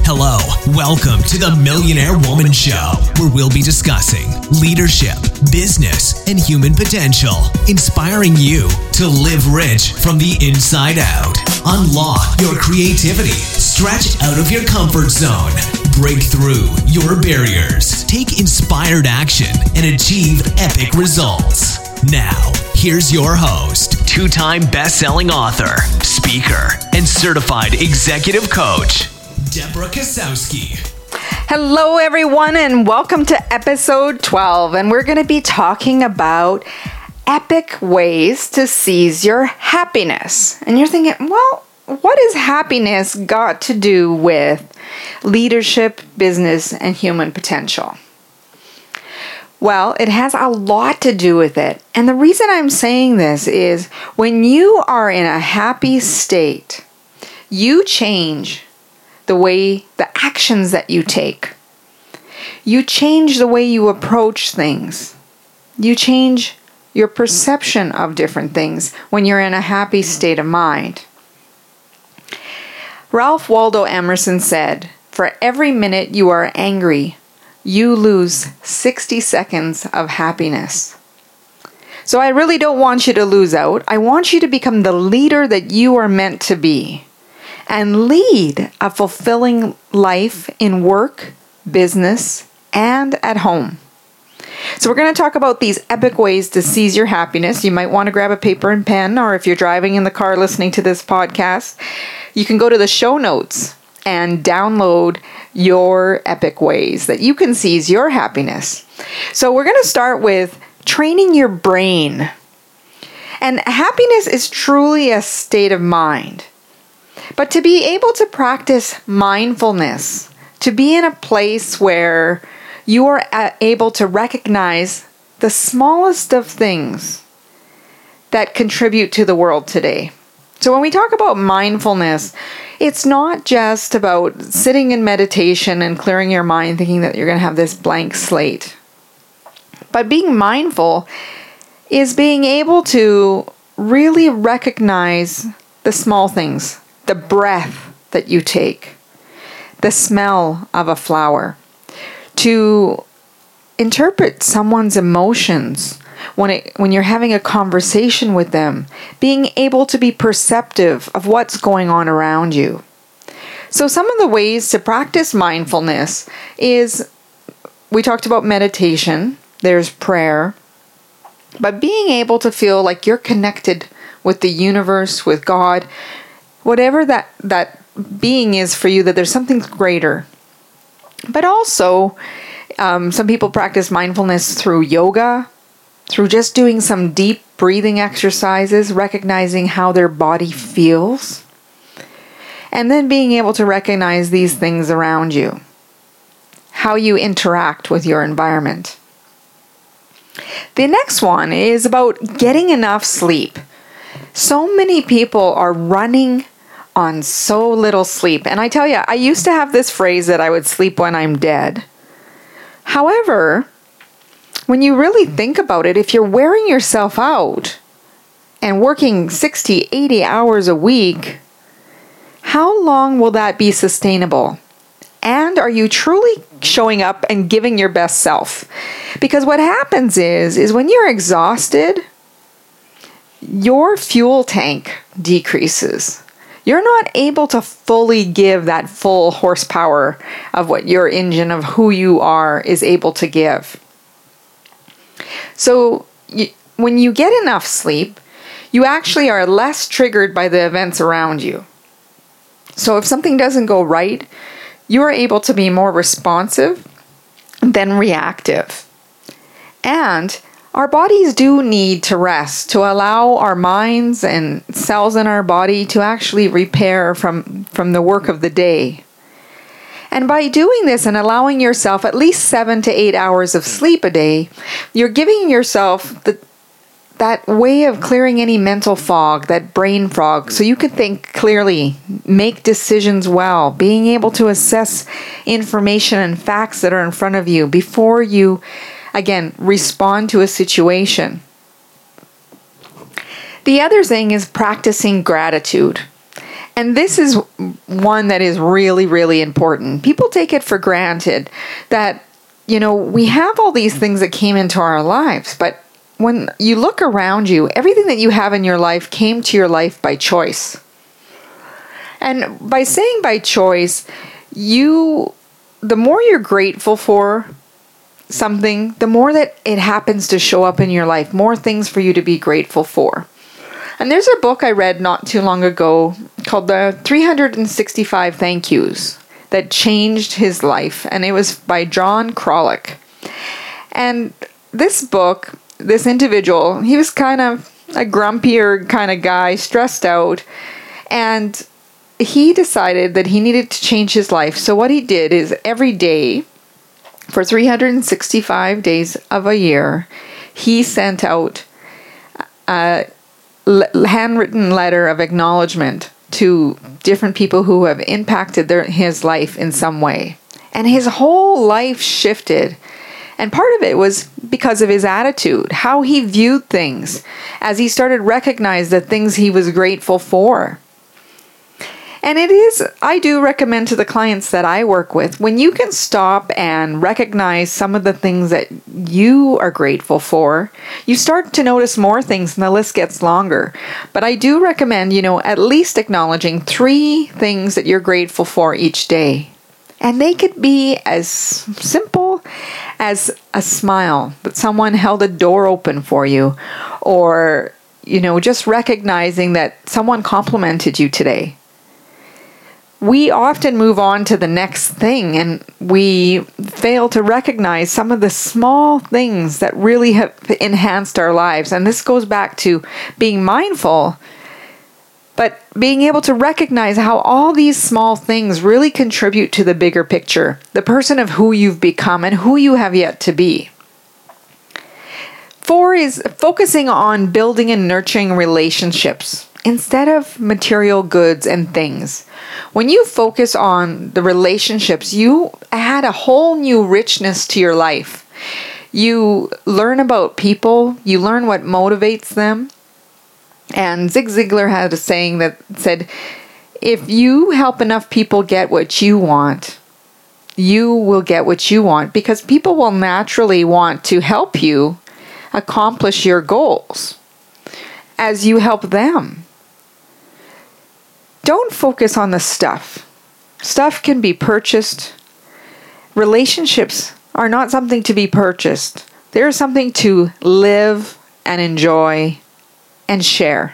Hello, welcome to the Millionaire Woman Show, where we'll be discussing leadership, business, and human potential, inspiring you to live rich from the inside out. Unlock your creativity, stretch out of your comfort zone, break through your barriers, take inspired action, and achieve epic results. Now, here's your host, two-time best-selling author, speaker, and certified executive coach, Deborah Kasowski. Hello, everyone, and welcome to episode 12. And we're going to be talking about epic ways to seize your happiness. And you're thinking, well, what has happiness got to do with leadership, business, and human potential? Well, it has a lot to do with it. And the reason I'm saying this is when you are in a happy state, you change the actions that you take. You change the way you approach things. You change your perception of different things when you're in a happy state of mind. Ralph Waldo Emerson said, "For every minute you are angry, you lose 60 seconds of happiness." So I really don't want you to lose out. I want you to become the leader that you are meant to be and lead a fulfilling life in work, business, and at home. So we're going to talk about these epic ways to seize your happiness. You might want to grab a paper and pen, or if you're driving in the car listening to this podcast, you can go to the show notes and download your epic ways that you can seize your happiness. So we're going to start with training your brain. And happiness is truly a state of mind. But to be able to practice mindfulness, to be in a place where you are able to recognize the smallest of things that contribute to the world today. So when we talk about mindfulness, it's not just about sitting in meditation and clearing your mind thinking that you're going to have this blank slate. But being mindful is being able to really recognize the small things, the breath that you take, the smell of a flower, to interpret someone's emotions when you're having a conversation with them, being able to be perceptive of what's going on around you. So some of the ways to practice mindfulness is, we talked about meditation, there's prayer, but being able to feel like you're connected with the universe, with God, whatever that being is for you, that there's something greater. But also, some people practice mindfulness through yoga, through just doing some deep breathing exercises, recognizing how their body feels, and then being able to recognize these things around you, how you interact with your environment. The next one is about getting enough sleep. So many people are running on so little sleep. And I tell you, I used to have this phrase that I would sleep when I'm dead. However, when you really think about it, if you're wearing yourself out and working 60, 80 hours a week, how long will that be sustainable? And are you truly showing up and giving your best self? Because what happens is when you're exhausted, your fuel tank decreases. You're not able to fully give that full horsepower of what your engine of who you are is able to give. So when you get enough sleep, you actually are less triggered by the events around you. So if something doesn't go right, you are able to be more responsive than reactive. And our bodies do need to rest to allow our minds and cells in our body to actually repair from the work of the day. And by doing this and allowing yourself at least 7 to 8 hours of sleep a day, you're giving yourself that way of clearing any mental fog, that brain fog, so you can think clearly, make decisions well, being able to assess information and facts that are in front of you before you, again, respond to a situation. The other thing is practicing gratitude. And this is one that is really, really important. People take it for granted that, we have all these things that came into our lives, but when you look around you, everything that you have in your life came to your life by choice. And by saying by choice, the more you're grateful for something, the more that it happens to show up in your life, more things for you to be grateful for. And there's a book I read not too long ago called The 365 Thank Yous that changed his life. And it was by John Kralik. And this book, this individual, he was kind of a grumpier kind of guy, stressed out. And he decided that he needed to change his life. So what he did is every day, for 365 days of a year, he sent out a handwritten letter of acknowledgement to different people who have impacted his life in some way. And his whole life shifted. And part of it was because of his attitude, how he viewed things, as he started to recognize the things he was grateful for. And I do recommend to the clients that I work with, when you can stop and recognize some of the things that you are grateful for, you start to notice more things and the list gets longer. But I do recommend, at least acknowledging 3 things that you're grateful for each day. And they could be as simple as a smile, that someone held a door open for you, or, just recognizing that someone complimented you today. We often move on to the next thing and we fail to recognize some of the small things that really have enhanced our lives. And this goes back to being mindful, but being able to recognize how all these small things really contribute to the bigger picture, the person of who you've become and who you have yet to be. 4 is focusing on building and nurturing relationships instead of material goods and things. When you focus on the relationships, you add a whole new richness to your life. You learn about people, you learn what motivates them. And Zig Ziglar had a saying that said, if you help enough people get what you want, you will get what you want, because people will naturally want to help you accomplish your goals as you help them. Don't focus on the stuff. Stuff can be purchased. Relationships are not something to be purchased. They're something to live and enjoy and share.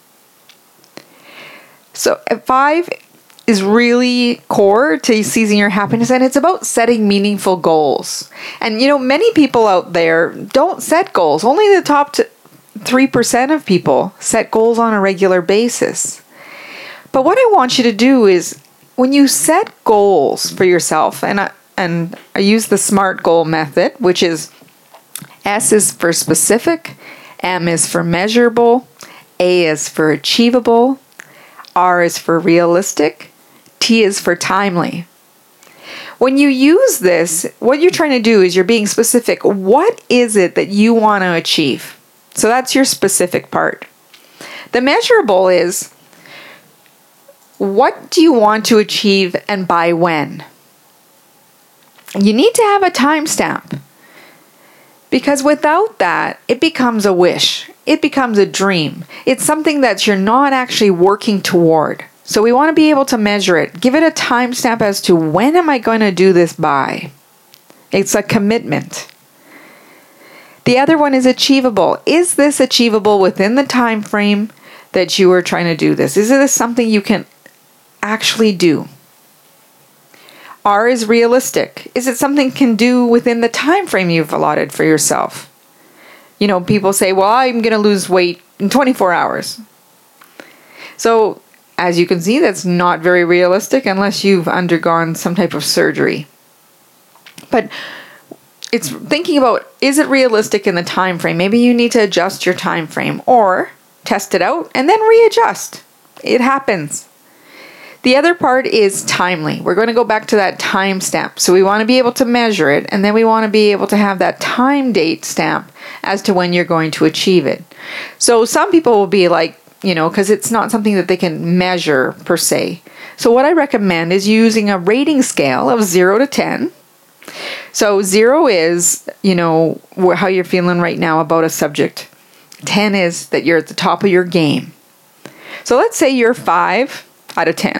So 5 is really core to seizing your happiness, and it's about setting meaningful goals. And many people out there don't set goals. Only the top 3% of people set goals on a regular basis. But what I want you to do is, when you set goals for yourself, and I use the SMART goal method, which is S is for specific, M is for measurable, A is for achievable, R is for realistic, T is for timely. When you use this, what you're trying to do is you're being specific. What is it that you want to achieve? So that's your specific part. The measurable is, what do you want to achieve and by when? You need to have a timestamp, because without that, it becomes a wish. It becomes a dream. It's something that you're not actually working toward. So we want to be able to measure it. Give it a timestamp as to, when am I going to do this by? It's a commitment. The other one is achievable. Is this achievable within the time frame that you are trying to do this? Is this something you can actually do? R is realistic. Is it something you can do within the time frame you've allotted for yourself? People say, well, I'm going to lose weight in 24 hours. So, as you can see, that's not very realistic unless you've undergone some type of surgery. But it's thinking about, is it realistic in the time frame? Maybe you need to adjust your time frame, or test it out and then readjust. It happens. The other part is timely. We're going to go back to that time stamp. So we want to be able to measure it, and then we want to be able to have that time date stamp as to when you're going to achieve it. So some people will be like, because it's not something that they can measure per se. So what I recommend is using a rating scale of 0 to 10. So 0 is, how you're feeling right now about a subject. 10 is that you're at the top of your game. So let's say you're 5 out of 10.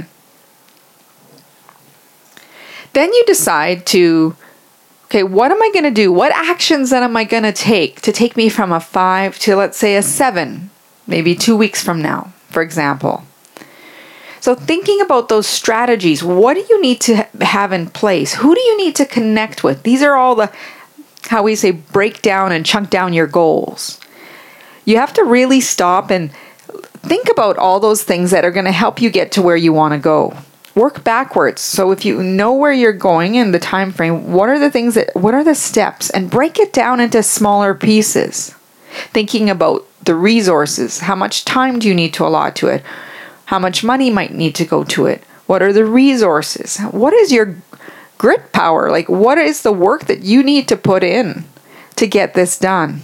Then you decide okay, what am I going to do? What actions am I going to take me from a 5 to, let's say, a 7, maybe 2 weeks from now, for example. So thinking about those strategies, what do you need to have in place? Who do you need to connect with? These are all how we say, break down and chunk down your goals. You have to really stop and think about all those things that are going to help you get to where you want to go. Work backwards. So if you know where you're going in the time frame, what are the steps? And break it down into smaller pieces. Thinking about the resources. How much time do you need to allot to it? How much money might need to go to it? What are the resources? What is your grit power? Like, what is the work that you need to put in to get this done?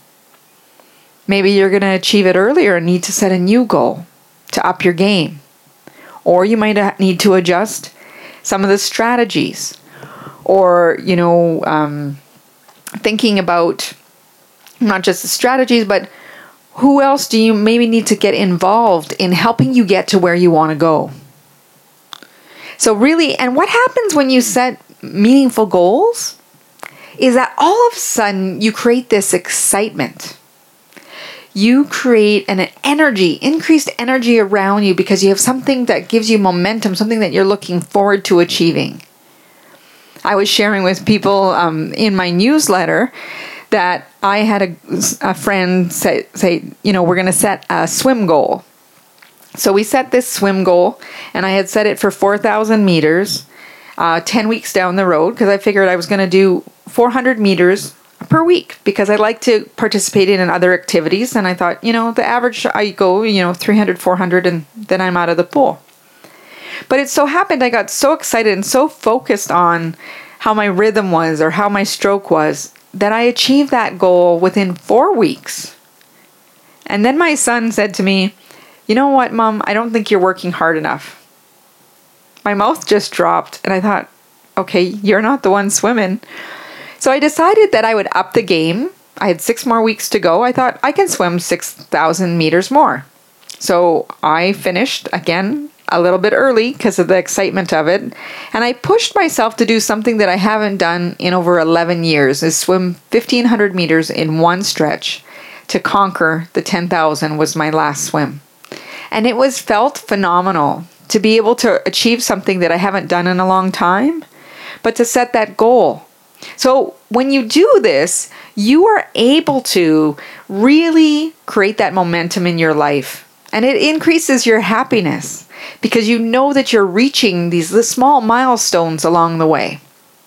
Maybe you're going to achieve it earlier and need to set a new goal to up your game. Or you might need to adjust some of the strategies. Or, thinking about not just the strategies, but who else do you maybe need to get involved in helping you get to where you want to go? So really, and what happens when you set meaningful goals is that all of a sudden you create this excitement. You create an increased energy around you because you have something that gives you momentum, something that you're looking forward to achieving. I was sharing with people in my newsletter that I had a friend say, we're going to set a swim goal. So we set this swim goal, and I had set it for 4,000 meters, 10 weeks down the road, because I figured I was going to do 400 meters per week, because I like to participate in other activities. And I thought, the average, I go, 300, 400, and then I'm out of the pool. But it so happened I got so excited and so focused on how my rhythm was or how my stroke was that I achieved that goal within 4 weeks. And then my son said to me, "You know what, Mom? I don't think you're working hard enough." My mouth just dropped, and I thought, okay, you're not the one swimming. So I decided that I would up the game. I had 6 more weeks to go. I thought I can swim 6,000 meters more. So I finished again a little bit early because of the excitement of it. And I pushed myself to do something that I haven't done in over 11 years, is swim 1,500 meters in one stretch. To conquer the 10,000 was my last swim. And it felt phenomenal to be able to achieve something that I haven't done in a long time, but to set that goal. So when you do this, you are able to really create that momentum in your life. And it increases your happiness because you know that you're reaching these small milestones along the way.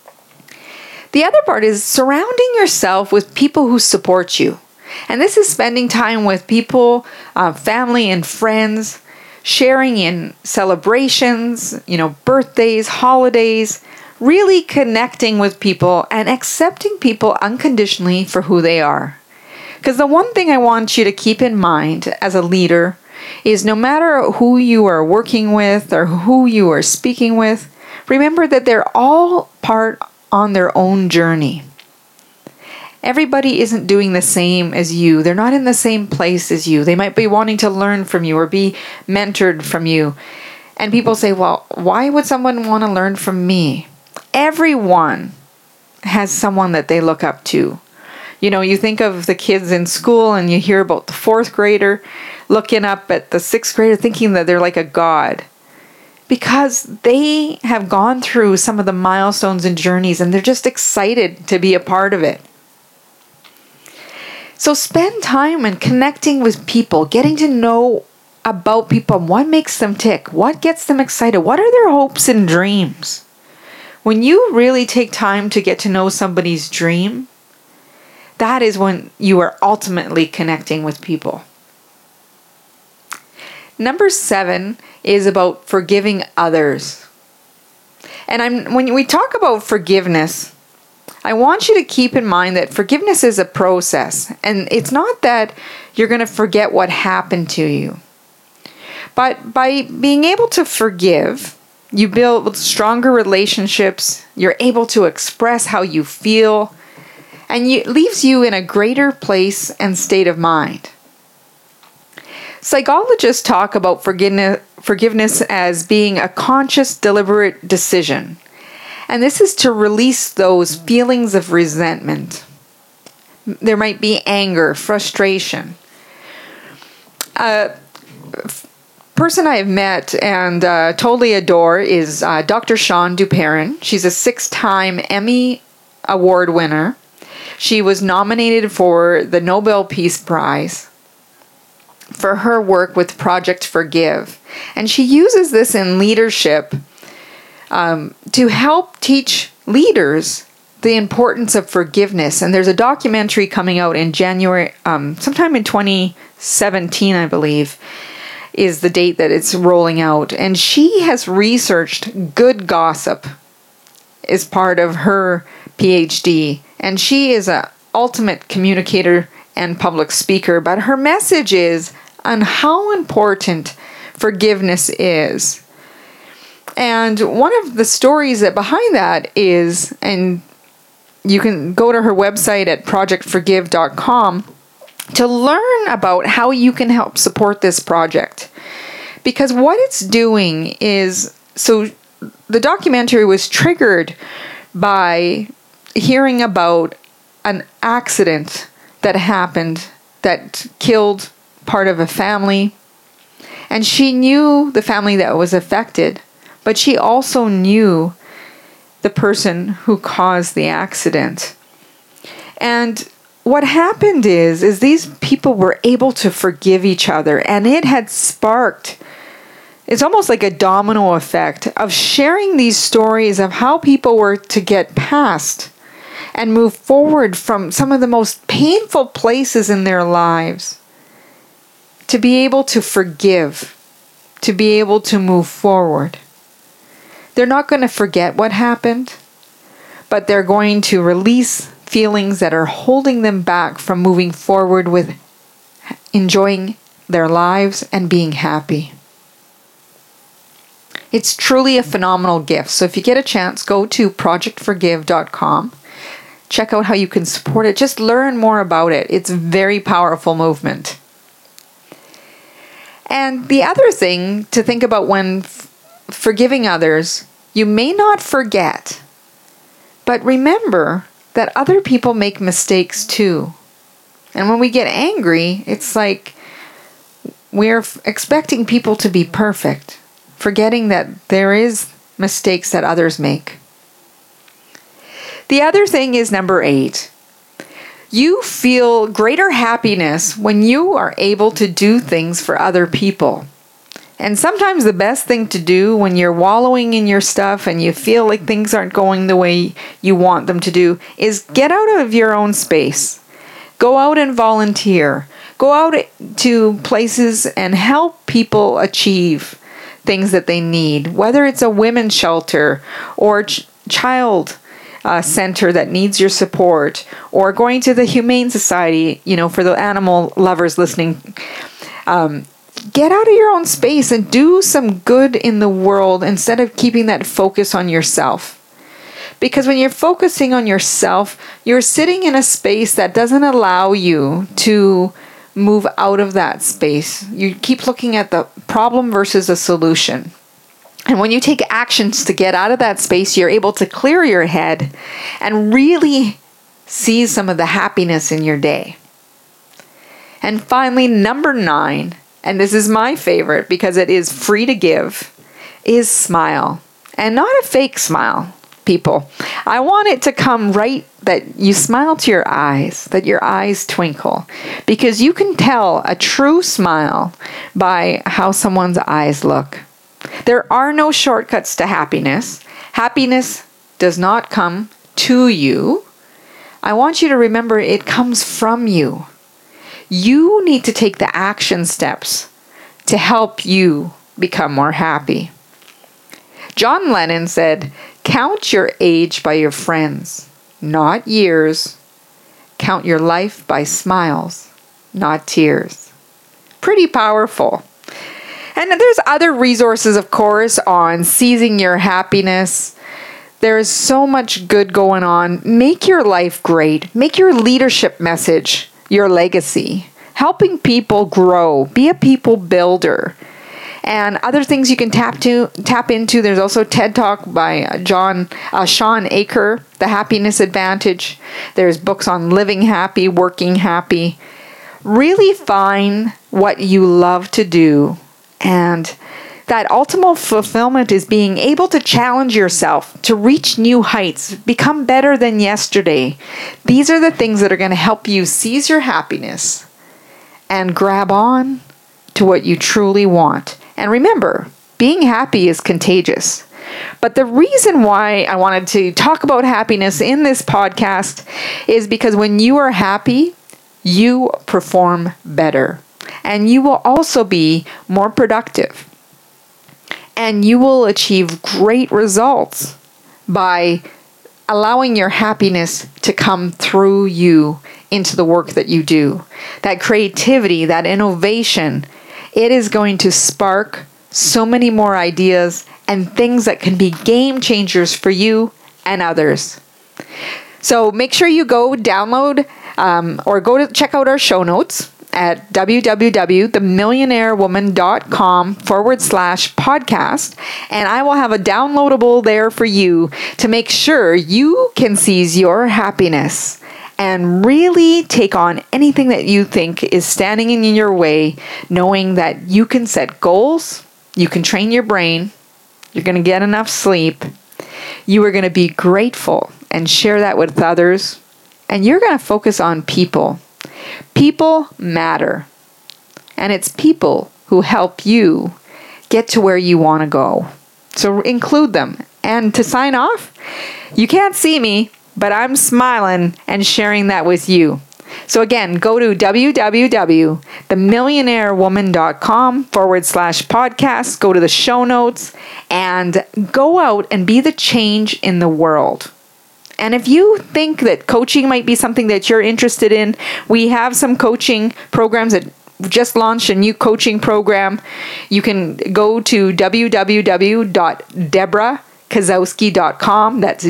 The other part is surrounding yourself with people who support you. And this is spending time with people, family and friends, sharing in celebrations, birthdays, holidays, really connecting with people and accepting people unconditionally for who they are. Because the one thing I want you to keep in mind as a leader is no matter who you are working with or who you are speaking with, remember that they're all part on their own journey. Everybody isn't doing the same as you. They're not in the same place as you. They might be wanting to learn from you or be mentored from you. And people say, well, why would someone want to learn from me? Everyone has someone that they look up to. You think of the kids in school and you hear about the 4th grader looking up at the 6th grader thinking that they're like a god. Because they have gone through some of the milestones and journeys and they're just excited to be a part of it. So spend time in connecting with people, getting to know about people, what makes them tick, what gets them excited, what are their hopes and dreams. When you really take time to get to know somebody's dream, that is when you are ultimately connecting with people. Number 7 is about forgiving others. And when we talk about forgiveness, I want you to keep in mind that forgiveness is a process. And it's not that you're going to forget what happened to you. But by being able to forgive, you build stronger relationships, you're able to express how you feel, and it leaves you in a greater place and state of mind. Psychologists talk about forgiveness as being a conscious, deliberate decision. And this is to release those feelings of resentment. There might be anger, frustration. A person I have met and totally adore is Dr. Shawn Duperrin. She's a 6-time Emmy Award winner. She was nominated for the Nobel Peace Prize for her work with Project Forgive. And she uses this in leadership to help teach leaders the importance of forgiveness. And there's a documentary coming out in January, sometime in 2017, I believe, is the date that it's rolling out. And she has researched good gossip as part of her PhD. And she is an ultimate communicator and public speaker. But her message is on how important forgiveness is. And one of the stories that behind that is, and you can go to her website at projectforgive.com to learn about how you can help support this project. Because what it's doing is, so the documentary was triggered by hearing about an accident that happened that killed part of a family. And she knew the family that was affected, but she also knew the person who caused the accident. And what happened is these people were able to forgive each other, and it had sparked, it's almost like a domino effect of sharing these stories of how people were to get past and move forward from some of the most painful places in their lives, to be able to forgive, to be able to move forward. They're not going to forget what happened, but they're going to release feelings that are holding them back from moving forward with enjoying their lives and being happy. It's truly a phenomenal gift. So if you get a chance, go to projectforgive.com. Check out how you can support it. Just learn more about it. It's a very powerful movement. And the other thing to think about when forgiving others, you may not forget, but remember that other people make mistakes too. And when we get angry, it's like we're expecting people to be perfect, forgetting that there is mistakes that others make. The other thing is number 8. You feel greater happiness when you are able to do things for other people. And sometimes the best thing to do when you're wallowing in your stuff and you feel like things aren't going the way you want them to do is get out of your own space. Go out and volunteer. Go out to places and help people achieve things that they need, whether it's a women's shelter or child center that needs your support, or going to the Humane Society, for the animal lovers listening. Get out of your own space and do some good in the world instead of keeping that focus on yourself. Because when you're focusing on yourself, you're sitting in a space that doesn't allow you to move out of that space. You keep looking at the problem versus a solution. And when you take actions to get out of that space, you're able to clear your head and really see some of the happiness in your day. And finally, number 9, and this is my favorite because it is free to give, is smile. And not a fake smile, people. I want it to come right that you smile to your eyes, that your eyes twinkle. Because you can tell a true smile by how someone's eyes look. There are no shortcuts to happiness. Happiness does not come to you. I want you to remember it comes from you. You need to take the action steps to help you become more happy. John Lennon said, "Count your age by your friends, not years. Count your life by smiles, not tears." Pretty powerful. And there's other resources, of course, on seizing your happiness. There is so much good going on. Make your life great. Make your leadership message your legacy. Helping people grow. Be a people builder. And other things you can tap into. There's also TED Talk by Sean Aker, The Happiness Advantage. There's books on living happy, working happy. Really find what you love to do. And that ultimate fulfillment is being able to challenge yourself to reach new heights, become better than yesterday. These are the things that are going to help you seize your happiness and grab on to what you truly want. And remember, being happy is contagious. But the reason why I wanted to talk about happiness in this podcast is because when you are happy, you perform better. And you will also be more productive. And you will achieve great results by allowing your happiness to come through you into the work that you do. That creativity, that innovation, it is going to spark so many more ideas and things that can be game changers for you and others. So make sure you go download or go to check out our show notes at www.themillionairewoman.com/podcast. And I will have a downloadable there for you to make sure you can seize your happiness and really take on anything that you think is standing in your way, knowing that you can set goals, you can train your brain, you're going to get enough sleep, you are going to be grateful and share that with others, and you're going to focus on people. People matter, and it's people who help you get to where you want to go. So include them. And to sign off, you can't see me, but I'm smiling and sharing that with you. So again, go to www.themillionairewoman.com/podcast, go to the show notes, and go out and be the change in the world. And if you think that coaching might be something that you're interested in, we have some coaching programs that just launched a new coaching program. You can go to www.debrakasowski.com. That's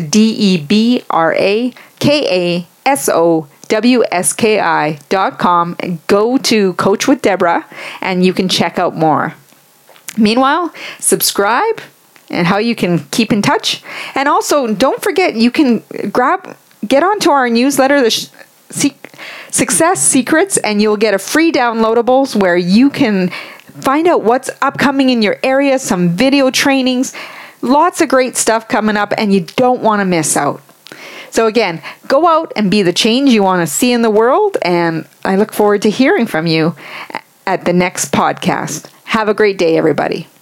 DEBRAKASOWSKI.com. Go to Coach with Deborah and you can check out more. Meanwhile, subscribe and how you can keep in touch. And also, don't forget, you can get onto our newsletter, the Success Secrets, and you'll get a free downloadables where you can find out what's upcoming in your area, some video trainings, lots of great stuff coming up, and you don't want to miss out. So again, go out and be the change you want to see in the world, and I look forward to hearing from you at the next podcast. Have a great day, everybody.